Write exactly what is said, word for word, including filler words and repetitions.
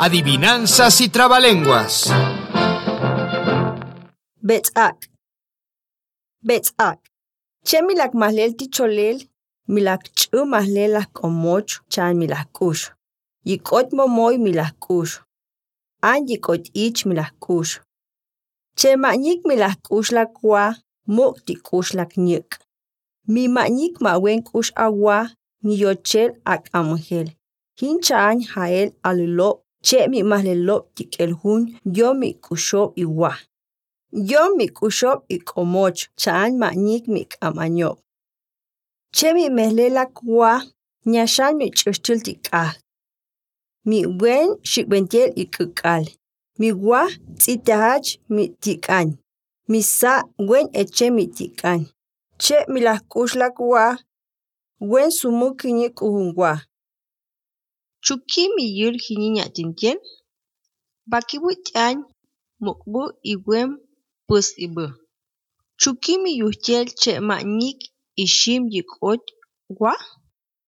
Adivinanzas y trabalenguas. Betz'ak. Betz'ak. Che milak mahlel ticholel, milak ch'u mahlel las komoch chan milak kush. Yikot momoy milak kush. An yikot ich milak kush. Che ma'nyik milak kush la kwa, muk ti kush lak nyik. Mi ma'nyik ma wen kush awa, mi yochel ak amhel. Hinchan hael alulop, che mi mahlelop tikel hun, yo mi kushop iwa. Yo mi kushop ikomoch, chan ma'nyik mi kamanyop. Che mi mehlela kwa, nyashan mi chushtul tikah. Mi wen shikbentiel ikukal. Mi wa tzitahach mi tikan. Mi sa wen eche mi tikan. Che mi las kush la kwa, wen sumuk nyik uhungwa. Chuki mi yul hininya tintiel. Bakibu tian mukbu iwem pus ibu. Chuki mi yuhtiel che ma'nyik ishim yikot wa.